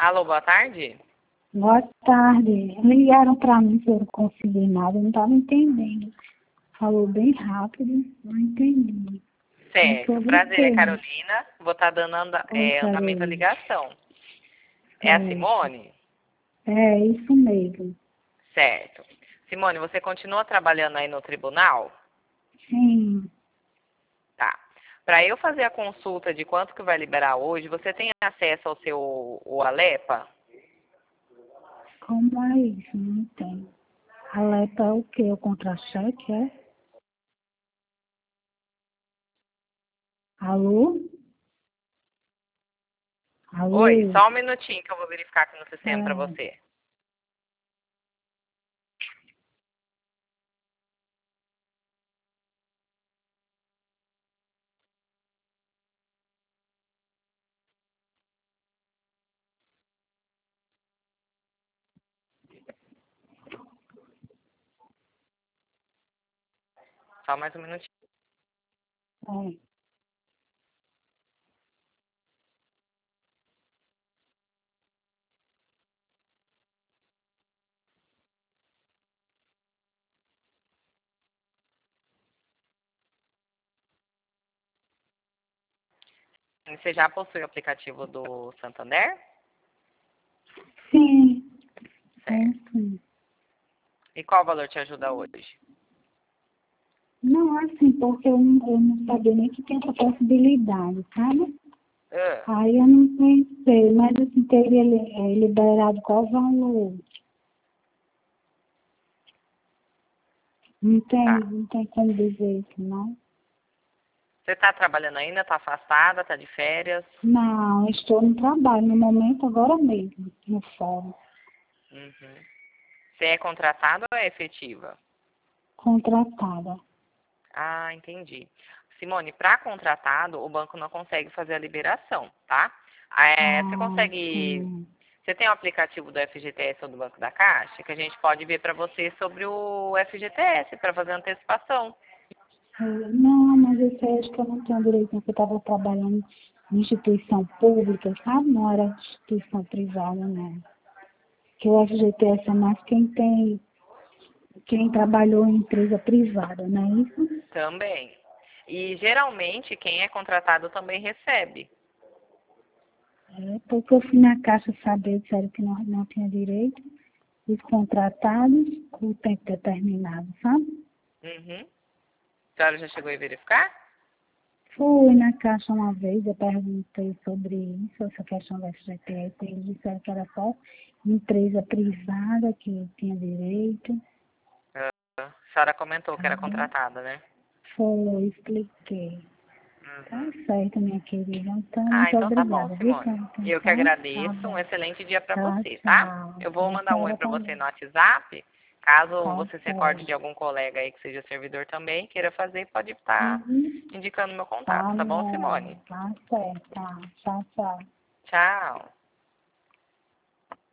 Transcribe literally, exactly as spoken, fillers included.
Alô, boa tarde? Boa tarde. Ligaram para mim se eu não consegui nada, eu não estava entendendo. Falou bem rápido, não entendi. É Certo. sobre o Prazer, é quê? Carolina. Vou estar dando anda, Oi, é, andamento à Carolina. ligação. É a Certo. Simone? É, isso mesmo. Certo. Simone, você continua trabalhando aí no tribunal? Sim. Tá. Para eu fazer a consulta de quanto que vai liberar hoje, você tem acesso ao seu o Alepa? Como é isso? Não entendo. Alerta é o quê? O contra-cheque, é? Alô? Oi, Alô? só um minutinho que eu vou verificar aqui no sistema para É. você. Só mais um minutinho. É. Você já possui o aplicativo do Santander? Sim. É, Certo. sim. E qual valor te ajuda hoje? Não, assim, porque eu não, eu não sabia nem que tinha essa possibilidade, sabe? Ah, Aí eu não pensei, mas assim, teria li- eh, liberado qual valor? Não tem, tá. não tem como dizer isso, não. Você está trabalhando ainda? Está afastada? Está de férias? Não, estou no trabalho, no momento, agora mesmo, no fórum. Uhum. Você é contratada ou é efetiva? Contratada. Ah, entendi. Simone, para contratado, o banco não consegue fazer a liberação, tá? É, você Ah, consegue. sim. Você tem o aplicativo do F G T S ou do Banco da Caixa? Que a gente pode ver para você sobre o F G T S para fazer antecipação. Eh, Não, mas eu sei, acho que eu não tenho direito, porque eu estava trabalhando em instituição pública, sabe? Não era instituição privada, não. Que o F G T S é mais quem tem, quem trabalhou em empresa privada, não é isso? Também. E geralmente quem é contratado também recebe. É, porque eu fui na caixa saber, disseram que não, não tinha direito, os contratados com o tempo determinado, sabe? Uhum. A senhora já chegou a verificar? Fui na caixa uma vez, eu perguntei sobre isso, essa questão da F G T S, eles disseram que era só empresa privada que tinha direito, Ah, a senhora comentou que era sabe? contratada, né? Foi, expliquei. Tá Uhum. certo, minha querida. Então, Ah, muito então tá bom, obrigada, viu, pela Simone. Eu que atenção. Tá agradeço. Um bom. excelente dia para Tá, você, tá? tchau. Eu vou Pra mandar um oi senhora para você também. no WhatsApp. Caso Tá você se recorde de certo. algum colega aí que seja servidor também, queira fazer, pode estar Uhum. indicando meu contato, Tá tá bom, bom. Simone? Tá certo. Tá. Tchau, tchau. Tchau.